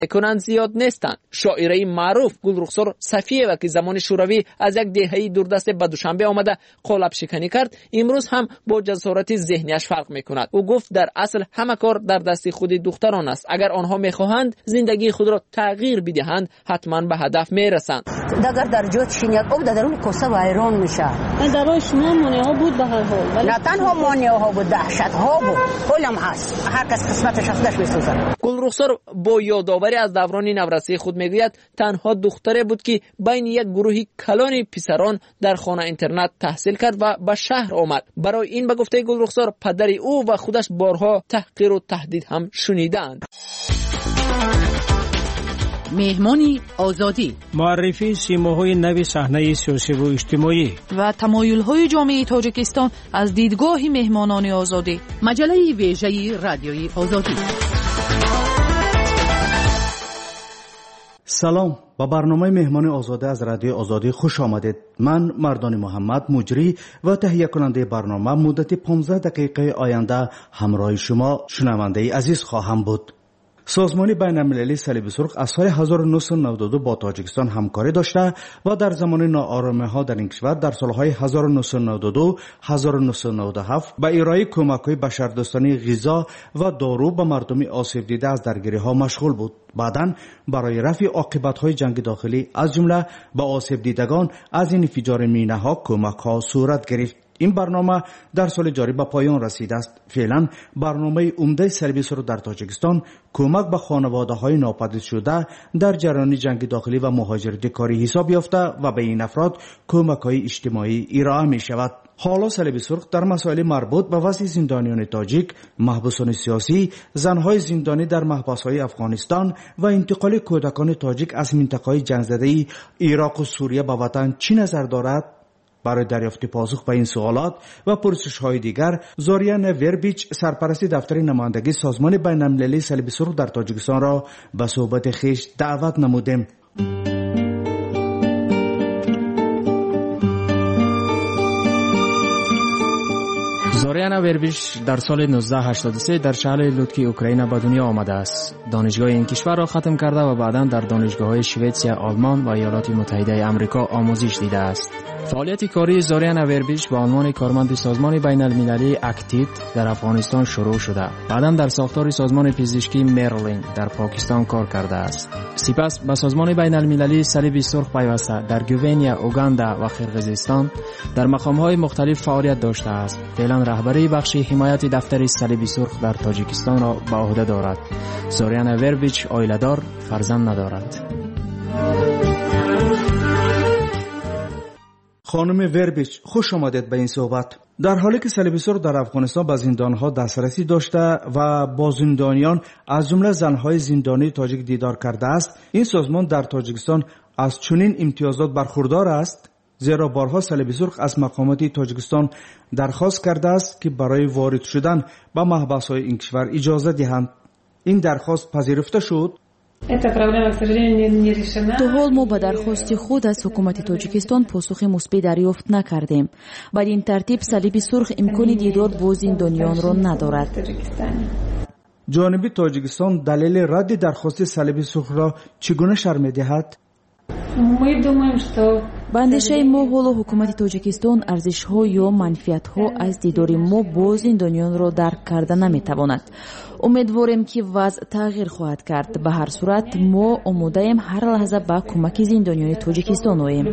کنند زیاد نیستند. شاعره معروف گلرخسار صفیه که زمان شوروی از یک دهه دوردست به دوشنبه آمده قالب شکنی کرد، امروز هم با جسارت ذهنیش فرق میکند. او گفت در اصل همه کار در دست خود دختران است. اگر آنها میخواهند زندگی خود را تغییر بدهند حتما به هدف میرسند. اگر در جوت شینیک او در اون کوسه وایران میشه. برای شما مانع ها بود به هر حال. نه تنها مانع ها بود، دهشت ها بود. کلم هست. هر کس قسمتش خودش میسوزه. گلرخسار با یادآوری از دوران نورسی خود میگوید تنها دختری بود که بین یک گروه کلان پسران در خانه اینترنت تحصیل کرد و به شهر آمد. برای این به گفته گلرخسار پدر او و خودش بارها تحقیر و تهدید هم شنیدند. مهمانی آزادی، معرفی سیماهای نو صحنه سیاسی و اجتماعی و تمایل‌های جامعه تاجیکستان از دیدگاه مهمانان آزادی. مجله ویژه رادیوی آزادی. سلام، با برنامه مهمان آزاده از رادیو آزادی خوش آمدید. من مردان محمد مجری و تهیه کننده برنامه مدت 15 دقیقه آینده همراه شما شنونده عزیز خواهم بود. سازمان بین المللی صلیب سرخ از سال 1992 با تاجیکستان همکاری داشته و در زمان ناآرامی‌ها در این کشور در سالهای 1992 1997 به ارائه کمک‌های بشردوستانه غذا و دارو به مردم آسیب دیده از درگیری‌ها مشغول بود. بعداً برای رفع عاقبت‌های جنگ داخلی از جمله به آسیب دیدگان از این انفجار مینه‌ها کمک‌ها صورت گرفت. این برنامه در سال جاری به پایان رسیده است. فعلا برنامه عمده صلیب سرخ در تاجیکستان کمک به خانواده‌های ناپدید شده در جریان جنگ داخلی و مهاجرت کاری حساب یافته و به این افراد کمک‌های اجتماعی ارائه می‌شود. حالا صلیب سرخ در مسائل مربوط به وضع زندانیان تاجیک، محبوسان سیاسی، زنهای زندانی در محبس‌های افغانستان و انتقال کودکان تاجیک از منطقه‌های جنگ‌زده عراق و سوریه به وطن چی نظر دارد؟ برای دریافت پاسخ به این سوالات و پرسش‌های دیگر زوریان وربیچ سرپرست دفتر نمایندگی سازمان بین المللی صلیب سرخ در تاجیکستان را به صحبت خویش دعوت نمودیم. زوریان وربیچ در سال 1983 در شهر لودکی اوکراین به دنیا آمده است. دانشگاه این کشور را ختم کرده و بعداً در دانشگاه‌های سوئیسرا، آلمان و ایالات متحده آمریکا آموزش دیده است. فعالیت کاری زوریان وربیچ به عنوان کارمند سازمان بین المللی اکتید در افغانستان شروع شده. بعداً در ساختار سازمان پزشکی مرلین در پاکستان کار کرده است. سپس به سازمان بین المللی صلیب سرخ پیوسته در گوینیا، اوگاندا و قرقیزستان در مقام‌های مختلف فعالیت داشته است. فعلا رهبری بخش حمایت دفتر صلیب سرخ در تاجیکستان را به عهده دارد. زوریان وربیچ عائله‌دار، فرزند ندارد. خانم وربیچ خوش آمدید به این صحبت. در حالی که صلیب سرخ در افغانستان به زندانها دسترسی داشته و با زندانیان از جمله زنهای زندانی تاجیک دیدار کرده است، این سازمان در تاجیکستان از چنین امتیازات برخوردار است، زیرا بارها صلیب سرخ از مقامات تاجیکستان درخواست کرده است که برای وارد شدن به محبس‌های این کشور اجازه دهند. این درخواست پذیرفته شد. تا حال ما به درخواست خود از حکومت تاجیکستان پاسخ مثبت دریافت نکردیم. بر این ترتیب صلیب سرخ امکان دیدار با زندانیان را ندارد. جانب تاجیکستان دلیل رد درخواست صلیب سرخ را چگونه شرح می‌دهد؟ به اندیشه ما حالا حکومت تاجیکستان ارزش‌ها یا منفعت‌ها از دیدار ما با زندانیان را درک کرده نمی‌تواند. امیدواریم که وضع تغییر خواهد کرد. به هر صورت ما آماده ایم هر لحظه به کمک زندانیان تاجیکستان آییم.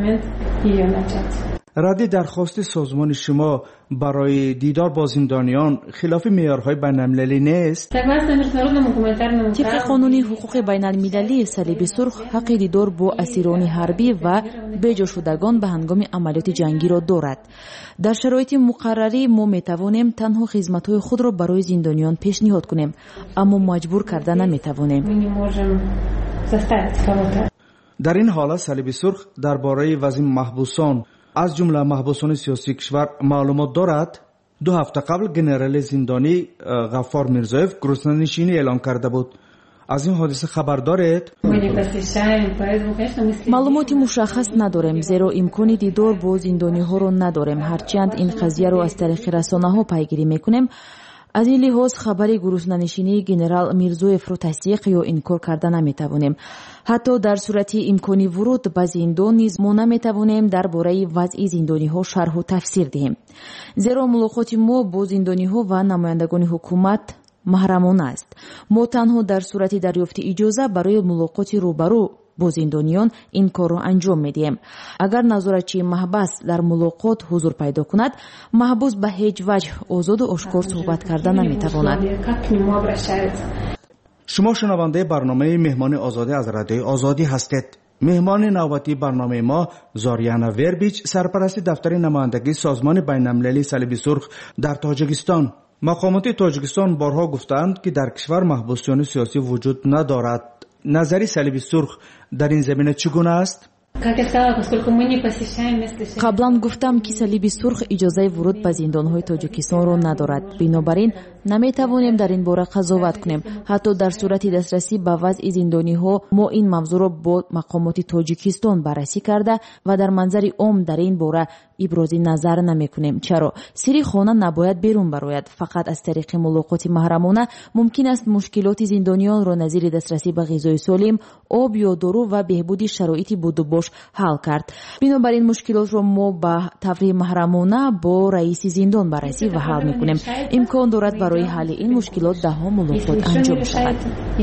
رد درخواست سازمان شما برای دیدار با زندانیان خلاف معیارهای بین‌المللی نیست؟ طبق قانون حقوق بین‌المللی صلیب سرخ حق دیدار با اسیران حربی و بجا شدگان به هنگام عملیات جنگی را دارد. در شرایط مقرری ما میتوانیم تنها خدمت‌های خود را برای زندانیان پیشنهاد کنیم، اما مجبور کرده نمیتوانیم. در این حالت صلیب سرخ درباره وضع محبوسان از جمله محبوسان سیاسی کشور معلومات دارد؟ 2 هفته قبل گنرال زندانی غفار میرزایف گرسنه‌نشینی اعلام کرده بود. از این حادثه خبر دارید؟ معلوماتی مشخص نداریم، زیرا امکان دیدار با زندانی‌ها را نداریم. هرچند این قضیه را از طریق رسانه‌ها پیگیری میکنیم، аз ин лиҳоз хабари гурӯҳнанишинии генерал Мирзоевро тасдиқ ё инкор карда наметавонем. ҳатто дар сурати имкони вуруд ба зиндон низ мо наметавонем дар бораи вазъи зиндониҳо шарҳу тафсир диҳем. зеро мулоқоти мо бо зиндониҳо ва намояндагони ҳукумат маҳрамона аст. мо танҳо дар сурати дарёфти иҷоза барои мулоқоти рӯбарӯ бо зиндониён ин корро анҷом медиҳем. агар назоратчии маҳбас дар мулоқот ҳузур пайдо кунад, маҳбус ба ҳеҷ ваҷҳ озоду ошкор суҳбат карда наметавонад. шумо шунавандаи барномаи меҳмони озодӣ аз радиои озодӣ ҳастед. меҳмони навбатии барномаи мо Зоряна Вербич, сарпарасти дафтари намояндагии созмони байналмилалии салиби сурх дар Тоҷикистон. мақомоти Тоҷикистон борҳо гуфтанд, ки дар кишвар маҳбусёни сиёсӣ вуҷуд надорад. назари салиби сурх дар ин замина чӣ гуна аст? қаблан гуфтам, ки салиби сурх иҷозаи вуруд ба зиндонҳои Тоҷикистонро надорад. бинобар ин наметавонем дар ин бора қазоват кунем. ҳатто дар сурати дастрасӣ ба вазъи зиндониҳо мо ин мавзӯъро бо мақомоти Тоҷикистон баррасӣ карда ва дар манзари ом дар ин бора ибрози назар намекунем. чаро сирри хона набояд берун барояд. фақат аз тариқи мулоқоти маҳрамона мумкин аст мушкилоти зиндониёнро назири дастрасӣ ба ғизои солим, об ё дору ва беҳбуди шароити будубош ҳал кард. бинобар ин мушкилотро мо ба таври маҳрамона бо раиси зиндон баррасӣ ва ҳал мекунем. имкон дорад барои ҳалли ин мушкилот даҳҳо мулоқот анҷом шавад.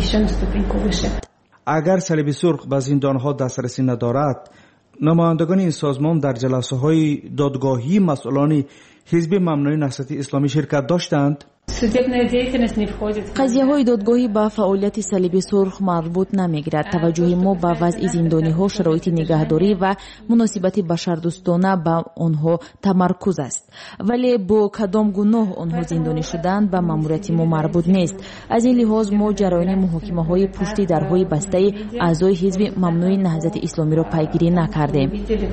агар салиби сурх ба зиндонҳо дастрасӣ надорад, намояндагони ин созмон дар ҷаласаҳои додгоҳии масъулони ҳизби мамнӯи наҳсати исломӣ ширкат доштанд? қазияҳои додгоҳӣ ба фаъолияти салиби сурх марбут намегирад. таваҷҷӯҳи мо ба вазъи зиндониҳо, шароити нигаҳдорӣ ва муносибати башардӯстона ба онҳо тамаркуз аст. вале бо кадом гуноҳ онҳо зиндонӣ шуданд ба маъмурияти мо марбут нест. аз ин лиҳоз мо ҷараёни муҳокимаҳои пушти дарҳои бастаи аъзои ҳизби мамнӯи наҳзати исломиро пайгирӣ накардем.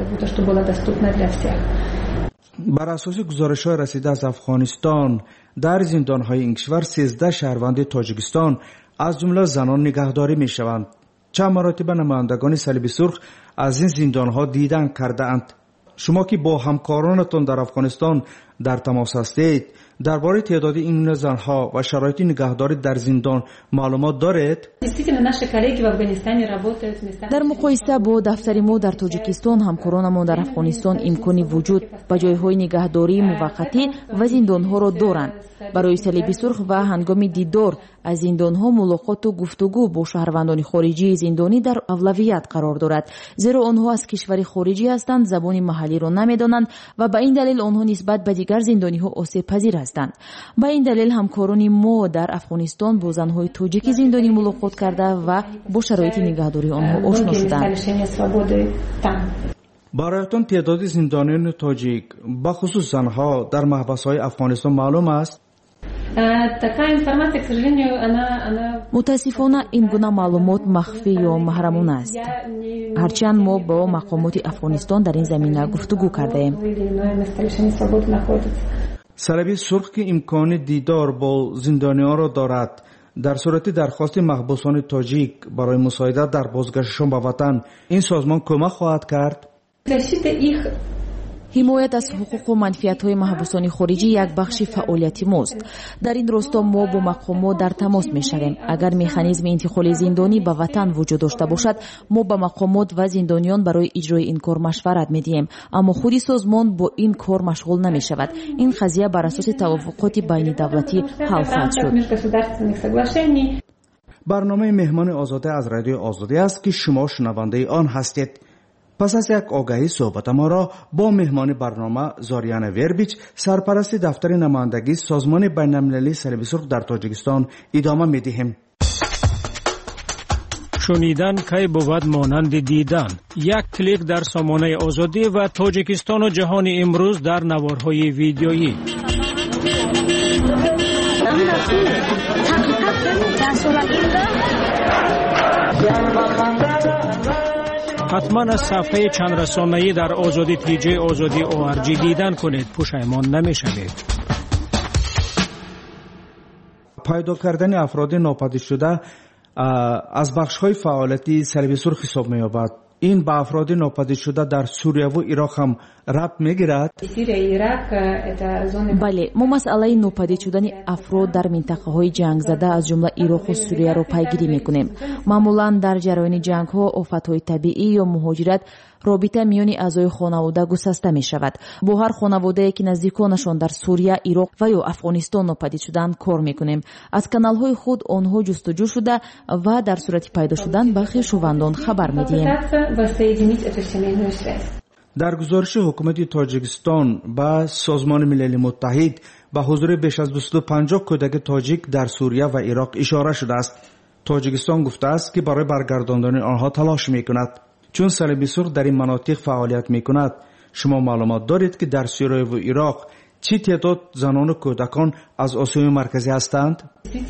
бар асоси гузоришҳои расида аз Афғонистон, дар зиндонҳои ин кишвар 13 шаҳрванди Тоҷикистон аз ҷумла занон нигаҳдорӣ мешаванд. чанд маротиба намояндагони салиби сурх аз ин зиндонҳо дидан кардаанд. шумо ки бо ҳамкоронатон дар Афғонистон дар тамос ҳастед, дар бораи теъдоди ин занҳо ва шароити нигаҳдорӣ дар зиндон маълумот доред? дар муқоиса бо дафтари мо дар Тоҷикистон, ҳамкоронамон дар Афғонистон имкони вуҷуд ба ҷойҳои нигаҳдории муваққатӣ ва зиндонҳоро доранд. барои салиби сурх ва ҳангоми дидор аз зиндонҳо мулоқоту гуфтугӯ бо шаҳрвандони хориҷии зиндонӣ дар авлавият қарор дорад, зеро онҳо аз кишвари хориҷӣ ҳастанд, забони маҳаллиро намедонанд ва ба ин далел онҳо нисбат ба дигар зиндониҳо осебпазир ҳастанд. ба ин далел ҳамкорони мо дар Афғонистон бо занҳои тоҷики зиндонӣ мулоқот карда ва бо шароити нигаҳдории онҳо ошно шуданд. бароятон теъдоди зиндониёни тоҷик, ба хусус занҳо, дар маҳбасҳои Афғонистон маълум аст? мутаассифона ин гуна маълумот махфӣ ё маҳрамона аст. ҳарчанд мо бо мақомоти Афғонистон дар ин замина гуфтугӯ кардаем. салиби сурх ки имкони дидор бо зиндониёнро дорад, дар сурати дархости маҳбусони тоҷик барои мусоидат дар бозгашташон ба ватан, ин созмон кӯмак хоҳад кард? ҳимоят аз ҳуқуқу манфиатҳои маҳбусони хориҷӣ як бахши фаъолияти мост. дар ин росто мо бо мақомот дар тамос мешавем. агар механизми интиқоли зиндонӣ ба ватан вуҷуд дошта бошад, мо ба мақомот ва зиндониён барои иҷрои ин кор машварат медиҳем, аммо худи созмон бо ин кор машғул намешавад. ин қазия бар асоси тавофуқоти байнидавлатӣ ҳал хоҳад шуд. барномаи меҳмони озода аз радиои озодӣ аст ки шумо шунавандаи он ҳастед. пас аз як огаҳӣ суҳбатамонро бо меҳмони барнома Зоряна Вербич, сарпарасти дафтари намояндагии созмони байналмилалии салиби сурх дар Тоҷикистон идома медиҳем. шунидан кай бувад монанди дидан. як клик дар сомонаи озодӣ ва Тоҷикистону ҷаҳони имрӯз дар наворҳои видеоӣ. ҳатман аз сафҳаи чандрасонаӣ дар озоди тиҷаи озоди ORG дидан кунед, пушаймон намешавед. пайдо кардани афроди нопадидшуда аз бахшҳои фаъолияти салиби сурх ҳисоб меёбад. این به افراد ناپدید شده در سوریه و عراق هم ربط میگیرد؟ بله، ما مسئله ناپدید شدن افراد در منطقه های جنگ زده از جمله عراق و سوریه را پیگیری میکنیم. معمولا در جریان جنگ ها، آفت های طبیعی یا مهاجرت رابطه میان اعضای خانواده گسسته می شود. با هر خانواده که نزدیکانشان در سوریه، عراق و یا افغانستان ناپدید شدند کار میکنیم. از کانال های خود آنها جستجو شده و در صورت پیدا شدن به خویشاوندان خبر میدیم. در گزارش حکومت تاجیکستان به سازمان ملل متحد به حضور بیش از 250 کودک تاجیک در سوریه و عراق اشاره شده است. تاجیکستان گفته است که برای برگرداندن آنها تلاش میکند. چون صلیب سرخ در این مناطق فعالیت میکند، شما معلومات دارید که در سوریه و عراق چی تعداد زنان و کودکان از آسیای مرکزی هستند؟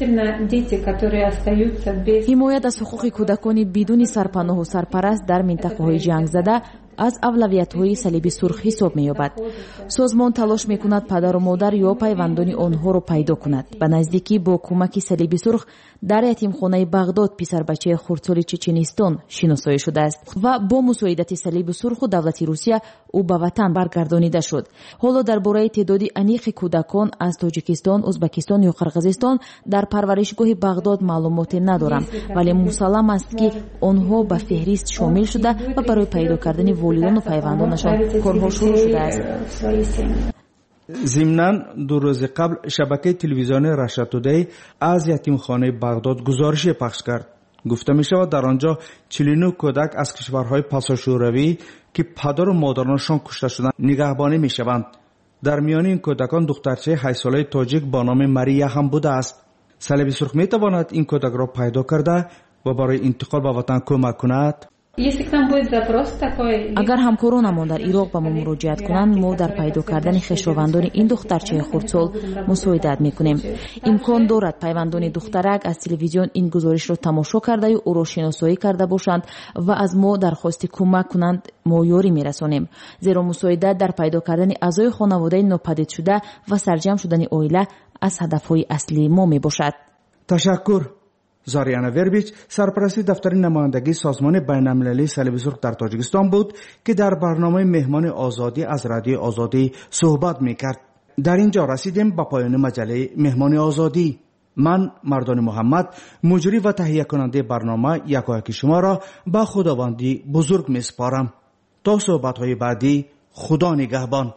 حمایت از حقوق کودکان بدون سرپناه و سرپرست در منطقه های جنگ زده از اولویت های صلیب سرخ حساب می یابد. سازمان تلاش می کند پدر و مادر یا پیوندان آنها را پیدا کند. به نزدیکی با کمک صلیب سرخ در یتیمخانه بغداد پسر بچه خردسال چچنستان شناسایی شده است و با مساعدت صلیب سرخ و دولت روسیه او به وطن برگردانیده شد. حالا درباره تعداد انیق کودکان از تاجیکستان، ازبکستان یا قرقیزستان در پرورشگاه بغداد معلوماتی ندارم، ولی مسلم است که آنها به فهرست شامل شده و برای پیدا کردن والدان و پیوندانشان کارها شروع شده است. ضمناً 2 روز قبل شبکه تلویزیونی رشا تودی از یتیمخانه بغداد گزارشی پخش کرد. گفته می شود در آنجا 49 کودک از کشورهای پساشوروی که پدر و مادرانشان کشته شدند نگهبانی می شوند. در میان این کودکان دخترچه 8 ساله تاجیک با نام ماریا هم بوده است. صلیب سرخ می تواند این کودک را پیدا کرده و برای انتقال به وطن کمک کند؟ اگر همکارانمان در عراق به ما مراجعت کنند، ما در پیدا کردن خویشاوندان این دخترچه خردسال مساعدت میکنیم. امکان دارد پیوندان دخترک از تلویزیون این گزارش را تماشا کرده یا او را شناسایی کرده باشند و از ما درخواست کمک کنند، ما یاری میرسانیم. زیرا مساعدت در پیدا کردن اعضای خانواده ناپدید شده و سرجم شدن عائله از هدفهای اصلی ما میباشد. تشکر. زاریانا وربیچ، سرپرست دفتر نمایندگی سازمان بین‌المللی صلیب سرخ در تاجیکستان بود که در برنامه مهمان آزادی از رادیو آزادی صحبت میکرد. در اینجا رسیدیم به پایان مجله مهمان آزادی. من مردان محمد، مجری و تهیه کننده برنامه یکایک شما را به خداوندی بزرگ میسپارم. تا صحبت‌های بعدی، خدا نگهبان.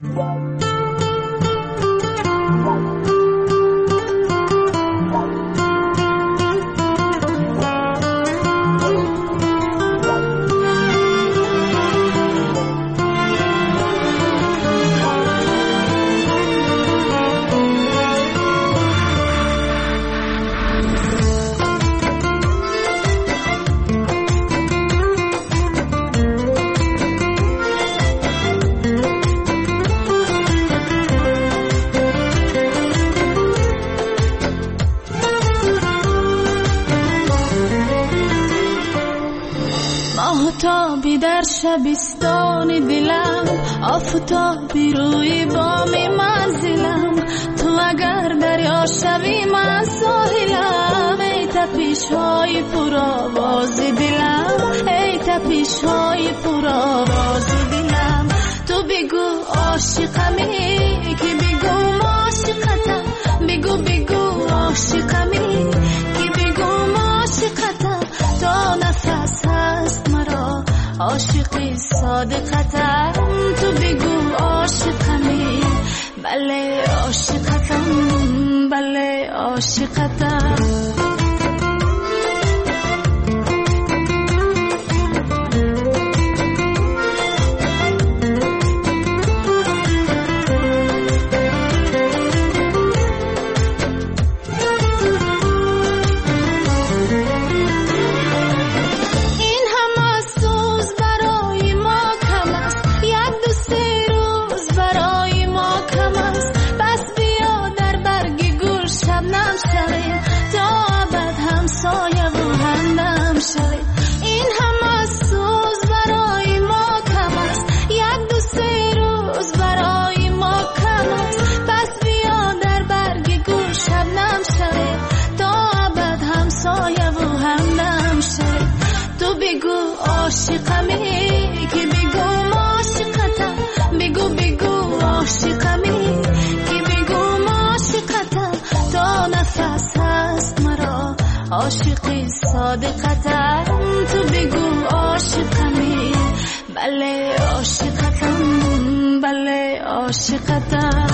آفتابی در شبستان دلم، آفتابی روی بام منزلم، تو اگر دریا شوی من ساحلم. ای تپش های پرآواز دلم، ای تپش های پرآواز دلم. تو بگو عاشقمی که بگو عاشقتم، بگو بگو عاشقمی که بگو عاشقتم. تا نفس هست مرا عاشقی صادقتم، تو بگو عاشقمی. بله عاشقتم، بله عاشقتم. Don't عاشقی صادقتم تو بگو عاشقمی بله عاشقتم بله عاشقتم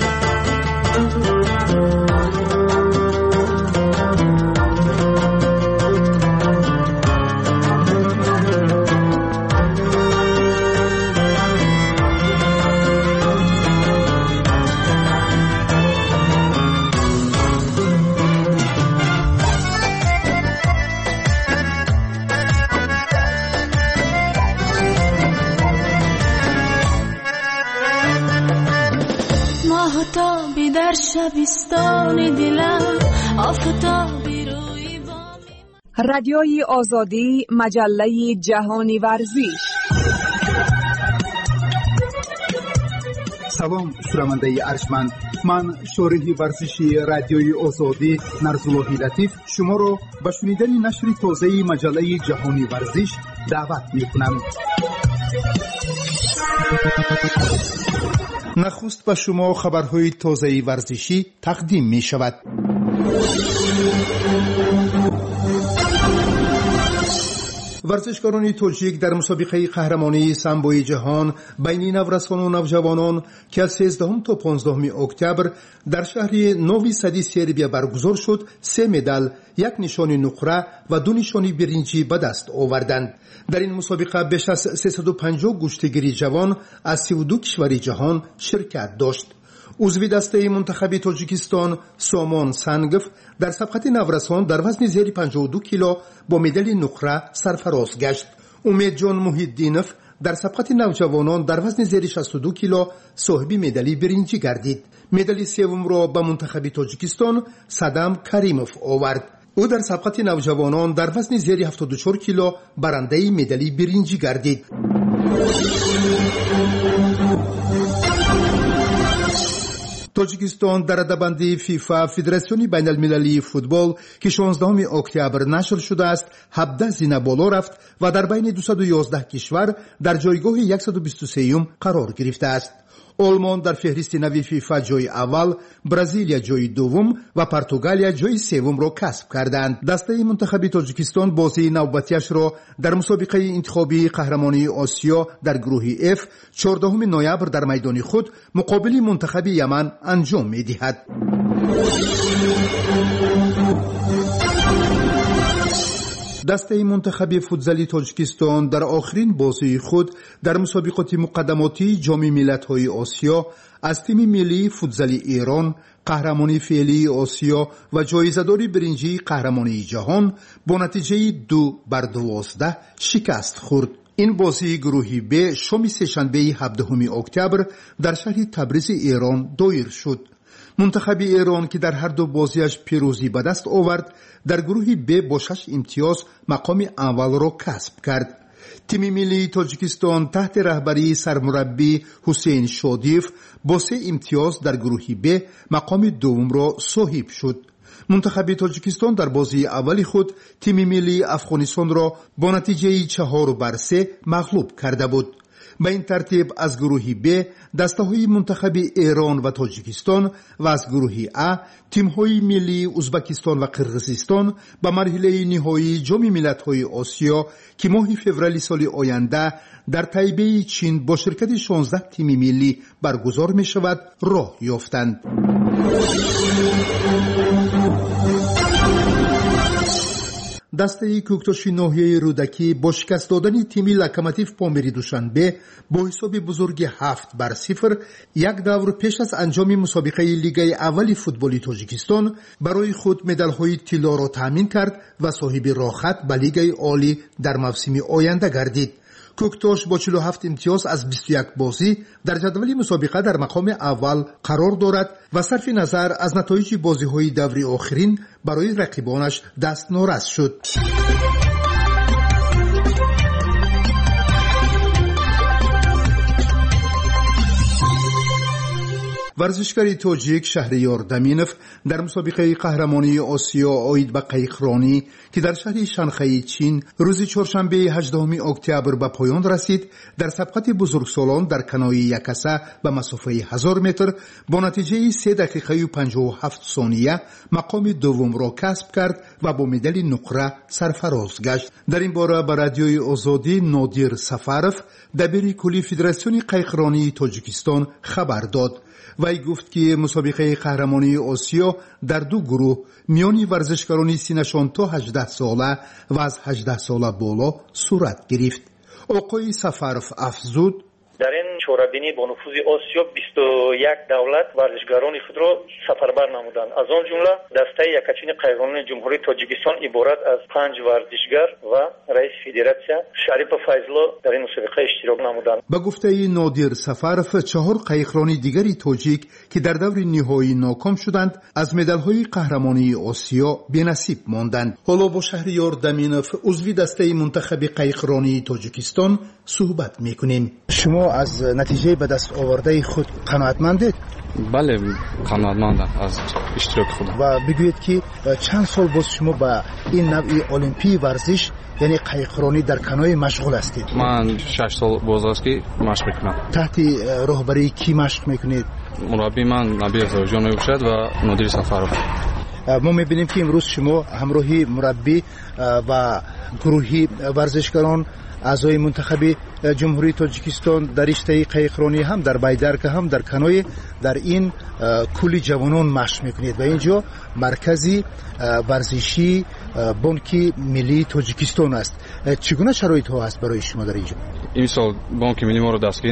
آفتابی در شبستان دلم آفتابی روی بام رادیوی آزادی مجله جهانی ورزش. سلام شنونده ارجمند، من شارح ورزشی رادیوی آزادی نرزاللهی لطیف شما را به شنیدن نشر تازه مجله جهانی ورزش دعوت می‌کنم. نخست به شما خبرهای تازه ورزشی تقدیم می شود. ورزشکاران تاجیک در مسابقه قهرمانی سامبوی جهان بین نورسان و نوجوانان که از 13 تا 15 اکتبر در شهر نوی سدی سربیا برگزار شد 3 مدال، 1 نشان نقره و 2 نشان برنجی به دست آوردند. در این مسابقه بیش از 350 گشتگیر جوان از 32 کشور جهان شرکت داشت. عضو دسته منتخب تاجیکستان سامان سنگف در سبقت نورسان در وزن زیر 52 کیلو با مدال نقره سرفراز گشت. امید جان محیدینف در سبقت نوجوانان در وزن زیر 62 کیلو صاحب مدال برنجی گردید. مدال سوم را به منتخب تاجیکستان صدام کریموف آورد. او در سبقت نوجوانان در وزن زیر 74 کیلو برنده مدال برنجی گردید. تاجیکستان در رده‌بندی فیفا فدراسیون بین المللی فوتبال که 16 اکتبر نشر شده است 17 زینه بالا رفت و در بین 211 کشور در جایگاه 123 قرار گرفته است. آلمان در فهرست نوی فیفا جای اول، برزیلیا جای دوم و پرتغالیا جای سوم را کسب کردند. دسته منتخب تاجیکستان بازی نوبتیش را در مسابقه انتخابی قهرمانی آسیا در گروه F 14 نوامبر در میدان خود مقابل منتخب یمن انجام می‌دهد. دسته منتخب فوتزالی تاجیکستان در آخرین بازی خود در مسابقات مقدماتی جام ملت‌های آسیا از تیم ملی فوتزالی ایران قهرمانی فعلی آسیا و جایزه‌دار برنجی قهرمانی جهان با نتیجه 2-12 شکست خورد. این بازی گروهی ب شام سه‌شنبه 17 اکتبر در شهر تبریز ایران دایر شد. منتخب ایران که در هر دو بازیش پیروزی به دست آورد در گروه ب با 6 امتیاز مقام اول را کسب کرد. تیم ملی تاجیکستان تحت رهبری سرمربی حسین شادیف با 3 امتیاز در گروه ب مقام دوم را صاحب شد. منتخب تاجیکستان در بازی اولی خود تیم ملی افغانستان را با نتیجه 4-3 مغلوب کرده بود. به این ترتیب از گروه ب دسته‌های منتخب ایران و تاجیکستان و از گروه ا تیم‌های ملی ازبکستان و قرقیزستان به مرحله نهایی جام ملت‌های آسیا که ماه فوریه سال آینده در تایبه چین با شرکت 16 تیم ملی برگزار می‌شود راه یافتند. دسته کوکتوش ناحیه رودکی با شکست دادن تیم لوکوموتیو پامیری دوشنبه با حساب بزرگ 7-0 یک دور پیش از انجام مسابقه لیگ اول فوتبال تاجیکستان برای خود مدال‌های طلا را تامین کرد و صاحب راحت به لیگ عالی در موسم آینده گردید. کوکتوش با 47 امتیاز از 21 بازی در جدول مسابقه در مقام اول قرار دارد و صرف نظر از نتایج بازی‌های دور آخرین برای رقیبانش دست نورس شد. ورزشکار تاجیک شهریار دمینف در مسابقه قهرمانی آسیا عاید به قایقرانی که در شهر شانگهای چین روز چهارشنبه 18 اکتبر به پایان رسید، در سبقت بزرگسالان در کنوی یکسه به مسافه 1000 متر با نتیجه 3 دقیقه و 57 ثانیه مقام دوم را کسب کرد و با مدال نقره سرفراز گشت. در این باره به رادیوی آزادی نادیر سفرف دبیر کلی فدراسیون قایقرانی تاجیکستان خبر داد. وی گفت که مسابقه قهرمانی آسیا در 2 گروه میان ورزشکاران سینشان تا 18 ساله و از 18 ساله بالا صورت گرفت. آقای سفرف افزود: در این شورابینی با نفوذ آسیا 21 دولت ورزشکاران خود را سفربر نمودند. از آن جمله دسته یکچین قایقرانی جمهوری تاجیکستان عبارت از 5 ورزشکار و رئیس فدراسیون شریف فیضلا در این مسابقه اشتراک نمودند. با گفته نادیر سفرف 4 قایقرانی دیگری تاجیک که در دور نهایی ناکام شدند از مدال‌های قهرمانی آسیا بی‌نصیب ماندند. حالا با شهریار دمینف عضو دسته منتخب قایقرانی تاجیکستان صحبت می‌کنیم. شما از نتیجه به دست آورده خود قناعتمندید؟ بله قناعتمندم از اشتراک خودم. و بگویید که چند سال باز شما با این نوع المپی ورزش یعنی قایقرانی در کنوی مشغول هستید؟ من 6 سال باز است که مشق میکنم. تحت راهبری کی مشق میکنید؟ مربی من نبی زوجان میباشد و نادیر سفرف. ما میبینیم که امروز شما همراهی مربی و گروهی ورزشکاران اعضای منتخب جمهوری تاجیکستان در رشته قایقرانی هم در بایدرک هم در کنوی در این کلی جوانان مشق میکنید و اینجا مرکزی ورزشی بانک ملی تاجیکستان است. چگونه شرایط ها است برای شما در اینجا؟ این سال بانک ملی ما رو دستگیر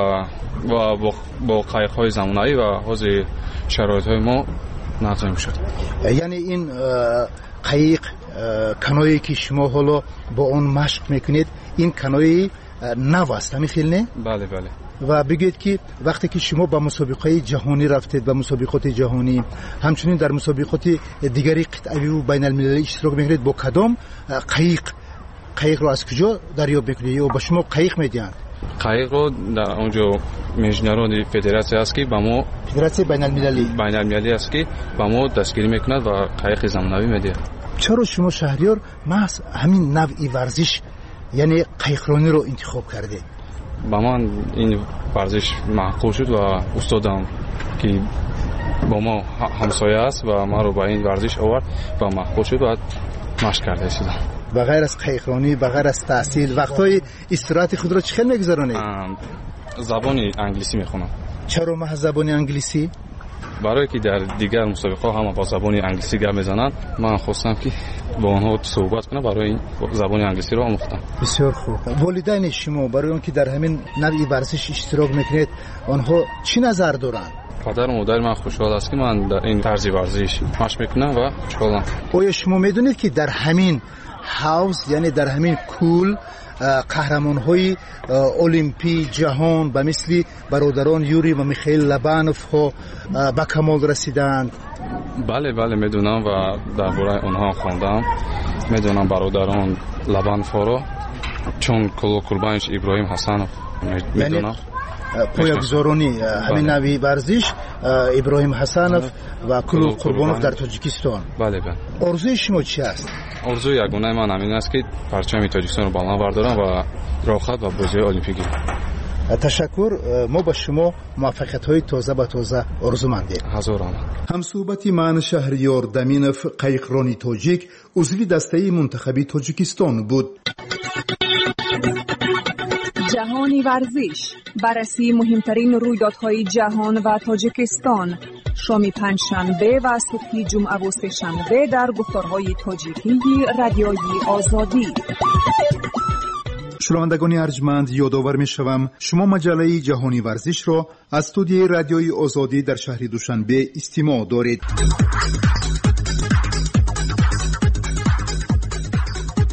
و با قایق های زمانه‌ای و حاضر شرایط های ما نظم شد. یعنی این قایق کنویی که شما حالا با اون مشق میکنید این کنوی نو است، همین نه؟ بله بله. و بگید که وقتی که شما با مسابقه جهانی رفتید، با مسابقات جهانی همچنین در مسابقات دیگری قطعی و بین المللی اشتراک میکنید، با کدام قایق رو از کجا دریافت میکنید یا با شما قایق میدهند؟ قایق رو در اونجا میجنران فدراسیون است که با ما فدراسیون بین المللی است که با ما دستگیری میکند و قایق زمینوی میده. چرا شما شهریار محض همین نوعی ورزش یعنی قایقرانی رو انتخاب کرده؟ با من این ورزش معقول شد و استادم که با ما همسایه است و ما رو با این ورزش آورد و معقول شد و مشق کرده شدم. بغیر از قایقرانی، بغیر از تحصیل، وقتای استراحت خود رو چخیل میگذرانید؟ زبان انگلیسی میخونم. چرا محض زبان انگلیسی؟ برای که در دیگر مسابقه ها هم با زبان انگلیسی گپ میزنند، من خواستم که با آنها صحبت کنم، برای این زبان انگلیسی رو آموختم. بسیار خوب. والدین شما برای اون که در همین نوع ورزش اشتراک میکنید آنها چی نظر دارند؟ پدر و مادر من خوشحال است که من در این طرز ورزش مشق میکنم و خوشحالم. آیا شما میدونید که در همین حوض یعنی در همین کول قهرمان‌های المپی جهان به مثل برادران یوری و میخائیل لبانوف ها به کمال رسیدند؟ بله بله میدونم و درباره آنها خواندم. میدونم برادران لبانوف ها رو، چون قربانش ابراهیم حسنوف میدونم. پایه‌گذارانی همین نوعی ورزش ابراهیم حسنوف و قربانوف در تاجیکستان. بله بله. آرزوی شما چی است؟ آرزوی یگانه من همین است که پرچم تاجیکستان رو بالا بردارم و راحت و بازی المپیک. تشکر. ما با شما موفقیت‌های تازه به تازه آرزومندیم. هزاران. همصحبتی من شهریار دمینف قایقرانی تاجیک عضو دسته منتخبی تاجیکستان بود. جهانی ورزش، بررسی مهمترین رویدادهای جهان و تاجیکستان، شام پنجشنبه و صبح جمعه و سه‌شنبه در گفتارهای تاجیکی رادیوی آزادی. شنوندگان ارجمند، یادآور می‌شوم شما مجله جهانی ورزش را از استودیوی رادیوی آزادی در شهر دوشنبه استماع دارید.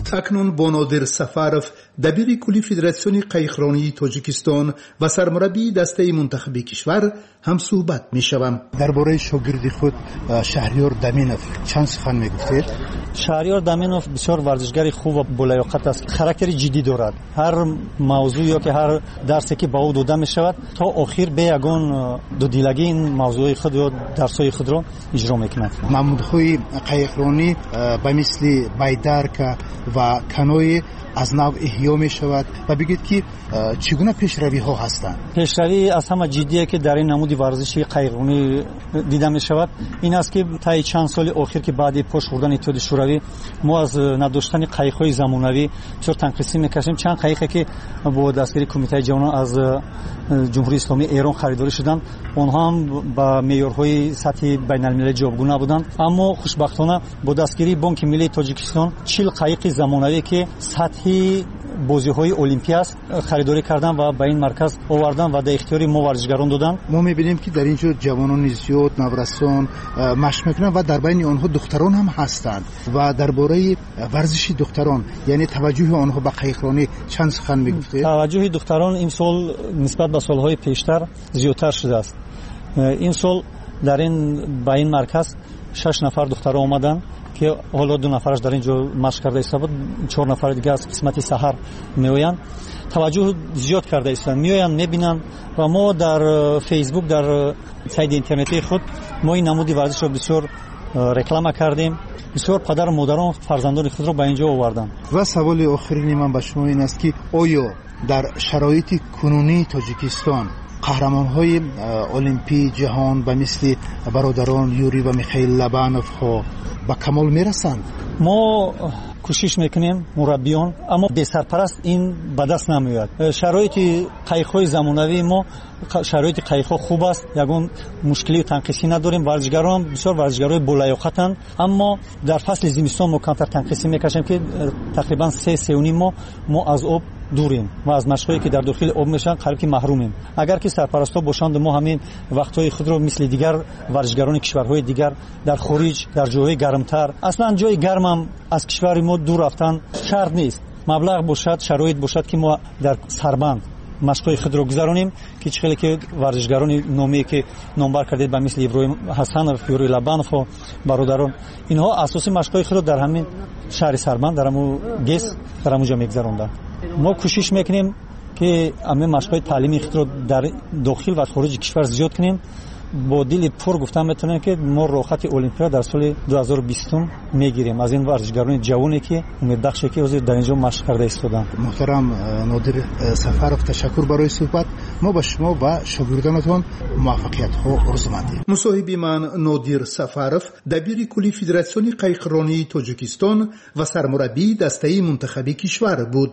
اکنون با نادر سفرف دبیر کلی فدراسیون قایقرانی تاجیکستان و سرمربی دسته منتخب کشور هم صحبت می‌شوم. درباره شاگرد خود شهریار دامینوف چند سخن می‌گفتید؟ شهریار دامینوف بسیار ورزشگر خوب و بالیاقت است. خاراکتر جدی دارد. هر موضوع یا که هر درسی که با او داده می‌شود تا آخر به یگان دودیلگی این موضوع خود و درس‌های خود را اجرا می‌کند. محمودخوی قایقرانی به مثل بایدرک و کنوی از نو احیا می شود و بگید که چگونه پیشروی ها هستند؟ پیشروی از همه جدیه که در این نمود ورزشی قایقرانی دیده می شود این است که تا چند سال اخیر که بعد پشت خوردن اتحاد شوروی ما از نداشتن قایق‌های زمانوی چطور تنقیسی می‌کشیم. چند قایقی که با دستگیری کمیته جهانی از جمهوری اسلامی ایران خریداری شدند اونها هم با معیارهای سطح بین‌المللی جایگزین بودند، اما خوشبختانه با دستگیری بانک ملی تاجیکستان 40 قایق زمانوی که سطح بازی‌های المپیک است خریداری کردن و به این مرکز آوردن و در اختیار ما ورزشگران دادن. ما می‌بینیم که در اینجا جوانان زیاد نورسان مشق می‌کنند و در بین آنها دختران هم هستند و درباره ورزش دختران یعنی توجه آنها به قایقرانی چند سخن می‌گفتید؟ توجه دختران این سال نسبت به سال‌های پیشتر زیادتر شده است. این سال در این مرکز 6 نفر دختر آمدن که حالا 2 نفرش در اینجا مشق کرده است، 4 نفر دیگه از قسمت سحر میآیند. توجه زیاد کرده است، میآیند میبینن و ما در فیسبوک در سایت اینترنتی خود ما این نمود ورزش رو بسیار رکلام کردیم. بسیار پدر و مادران فرزندان خود رو به اینجا آوردن. و سوال آخرین من به شما این است که آیا در شرایط کنونی تاجیکستان قهرمان‌های المپی جهان به مثل برادران یوری و میخائیل لبانوف ها به کمال میرسند؟ ما کوشش میکنیم مربیان، اما به سرپرست این به دست نمیاد. شرایط قایق‌های زمانوی ما شرایط قایق‌ها خوب است، یگان مشکلی تنقیسی نداریم. ورزشگران بسیار ورزشگرای بالیاقتند، اما در فصل زمستان ما کمتر تنقیسی میکشیم که تقریبا 3.5 ما از آب دوریم و از مشقایی که در داخل آب میشن قریب محرومیم. اگر که سرپرستا باشند ما همین وقتهای خود رو مثل دیگر ورزشگران کشورهای دیگر در خارج در جاهای گرمتر، اصلا جای گرم هم از کشور ما دور رفتن شرط نیست. مبلغ باشد، شرایط باشد که ما در سربند مشقای خود رو گذرونیم که چخیلی که ورزشگران نامی که نامبر کردید به مثل ابراهیم حسنوف، یوری لبانوف و برادران، اینها اساسی مشقای خود رو در همین شهر سربند در همون گس در همونجا میگذروندن. ما کوشش میکنیم که همه مشقای تعلیمی خود رو در داخل و خارج کشور زیاد کنیم. با دل پر گفتم میتونم که ما راحت المپیا در سال 2020 میگیریم از این ورزشگران جوانی که امیدبخشه که حضور در اینجا مشق کرده ایستادن. محترم نادر سفرف، تشکر برای صحبت. ما با شما و شاگردانتون موفقیت ها آرزومندیم. مصاحبه من نادر سفرف دبیر کلی فدراسیون قایقرانی تاجیکستان و سرمربی دسته منتخب کشور بود.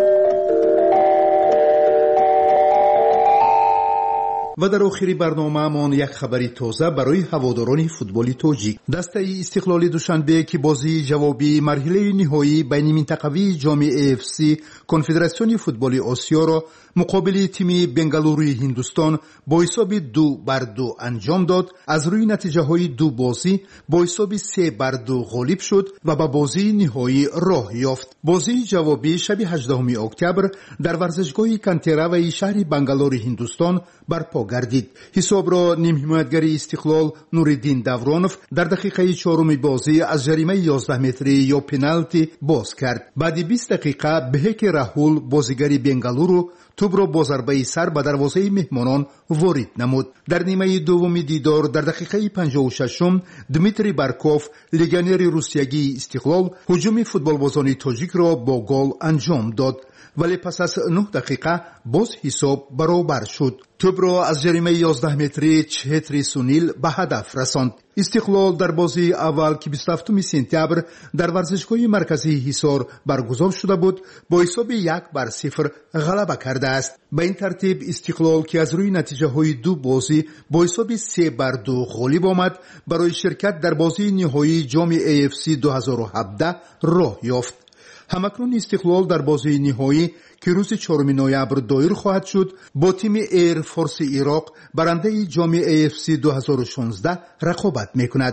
و در آخر برنامه من یک خبری تازه برای هواداران فوتبال تاجیک. دسته استقلال دوشنبه که بازی جوابی مرحله نهایی بین منطقوی جام AFC کنفدراسیون فوتبال آسیا را مقابل تیم بنگالوروی هندوستان با حساب 2-2 انجام داد. از روی نتیجه های 2 بازی با حساب 3-2 غالب شد و به بازی نهایی راه یافت. بازی جوابی شب 18 اکتبر در ورزشگاه کانتراوی شهر بنگالور هندوستان برپا گردید. حساب را نیم حمایتگر استقلال نوردین دورانوف در دقیقه 4 بازی از جریمه 11 متری یا پنالتی باز کرد. بعد 20 دقیقه بهک راهول بازیگر بنگالورو توپ را با ضربه سر به دروازه مهمانان وارد نمود. در نیمه دوم دیدار در دقیقه 56 دمیتری بارکوف لگانر روسیایی استقلال هجوم فوتبالبازان تاجیک را با گل انجام داد، ولی پس از 9 دقیقه باز حساب برابر شد. توپ را از جریمه 11 متری چهتری سونیل به هدف رساند. استقلال در بازی اول که 27 سپتامبر در ورزشگاه مرکزی حصار برگزار شده بود با حساب 1-0 غلبه کرده است. به این ترتیب استقلال که از روی نتیجه های 2 بازی با حساب 3-2 غالب آمد برای شرکت در بازی نهایی جام AFC 2017 راه یافت. همکنون استقلال در بازی نهایی که روز 4 نوامبر دایر خواهد شد با تیم ایر فورس عراق برنده جام AFC 2016 رقابت میکند.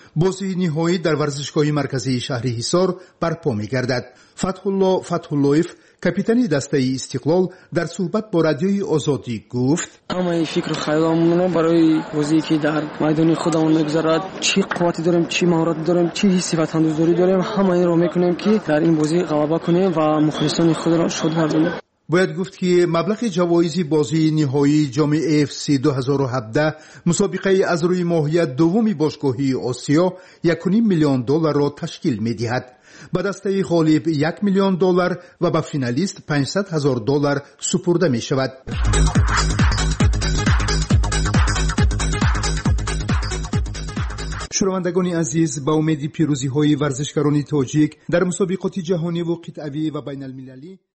بازی نهایی در ورزشگاه مرکزی شهر حصار برپا می‌گردد. فتح‌الله فتح‌اللهیف کاپیتان دسته استقلال در صحبت با رادیوی آزادی گفت: همه فکر خیالمون برای بازی که در میدان خودمون میگذرد، چی قوتی داریم، چی مهارت داریم، چی حسی وطندوستی داریم، همه این رو میکنیم که در این بازی غلبه کنیم و مخلصان خود را شاد گردانیم. باید گفت که مبلغ جوایز بازی نهایی جام AFC 2017 مسابقه از روی ماهیت دومی باشگاهی آسیا $1.5 میلیون را تشکیل می‌دهد. به دسته غالب $1 میلیون و به فینالیست $500,000 سپرده می شود. شنوندگان عزیز، با امید پیروزی های ورزشکاران تاجیک در مسابقات جهانی و قطعی و بین المللی